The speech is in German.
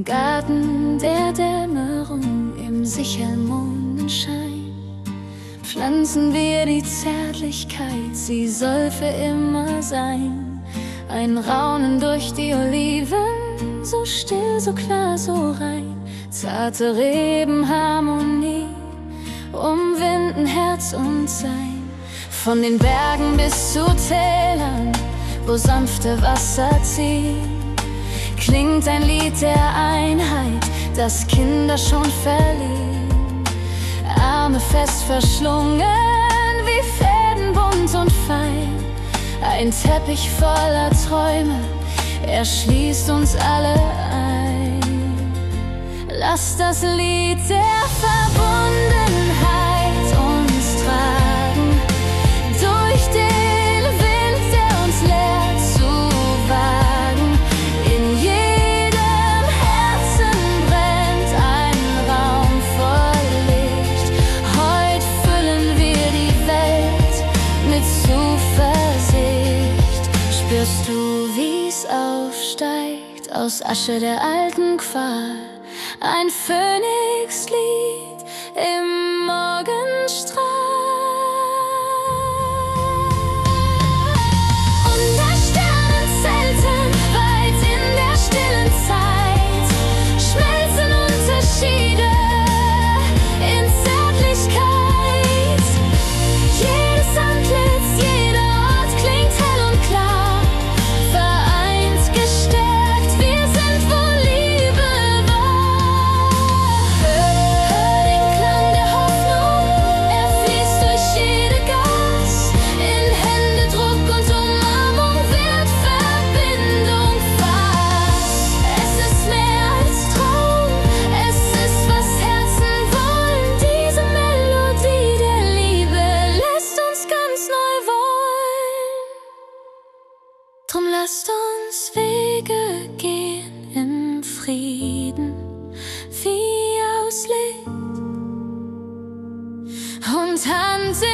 Im Garten der Dämmerung, im sicheren Mondenschein, pflanzen wir die Zärtlichkeit, sie soll für immer sein. Ein Raunen durch die Oliven, so still, so klar, so rein. Zarte Rebenharmonie umwinden Herz und Sein. Von den Bergen bis zu Tälern, wo sanfte Wasser ziehen, klingt ein Lied der Einheit, das Kinder schon verliehen. Arme fest verschlungen, wie Fäden bunt und fein. Ein Teppich voller Träume, er schließt uns alle ein. Lass das Lied der Verbundenheit uns tragen, durch den Wind, der uns lehrt zu wagen. In jedem Herzen brennt ein Raum voll Licht. Heut füllen wir die Welt mit Zuversicht. Spürst du, wie's aufsteigt aus Asche der alten Qual? Ein Phönixlied im Morgenstrahl. Unter Sternenzelten, weit in der stillen Zeit, schmelzen Unterschiede in Zärtlichkeit. Jedes Antlitz, jeder Ort klingt hell und klar. Vereint, gestärkt, wir sind, wo Liebe war. Hör den Klang der Hoffnung, er fließt durch jede Gass. In Händedruck und Umarmung wird Verbindung fast. Es ist mehr als Traum, es ist, was Herzen wollen. Diese Melodie der Liebe lässt uns ganz neu wollen. Drum lasst uns Wege gehen im Frieden, wie aus Licht, und Hand in